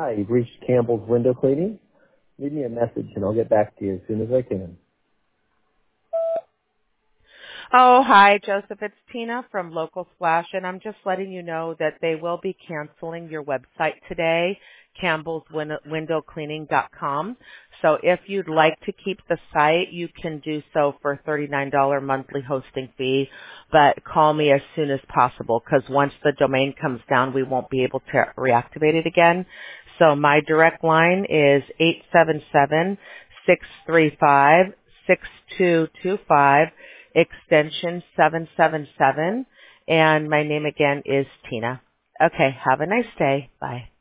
Hi, you've reached Campbell's Window Cleaning. Leave me a message and I'll get back to you as soon as I can. Oh, hi, Joseph. It's Tina from Local Splash, and I'm just letting you know that they will be canceling your website today, campbellswindowcleaning.com. So if you'd like to keep the site, you can do so for a $39 monthly hosting fee, but call me as soon as possible because once the domain comes down, we won't be able to reactivate it again. So my direct line is 877-635-6225. Extension 777, and my name again is Tina. Okay, have a nice day. Bye.